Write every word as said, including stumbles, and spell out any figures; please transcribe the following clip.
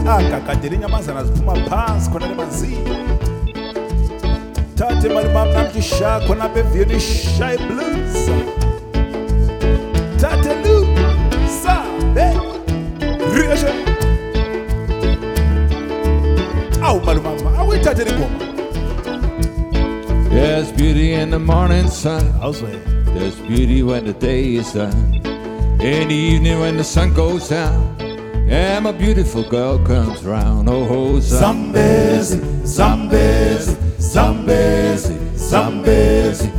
agagadela inyamazana ziphuma phansi khona lemanzini. Thathe mali mami namthi sha khona beviyeni shy blues. Thathe lu sa be rieshe. Awu mali mama awuyithathe ingoma. There's beauty in the morning sun. Awuzwe. There's beauty when the day is done. In the evening when the sun goes down, and my beautiful girl comes round. Oh, oh, Zambezi, Zambezi, Zambezi, Zambezi.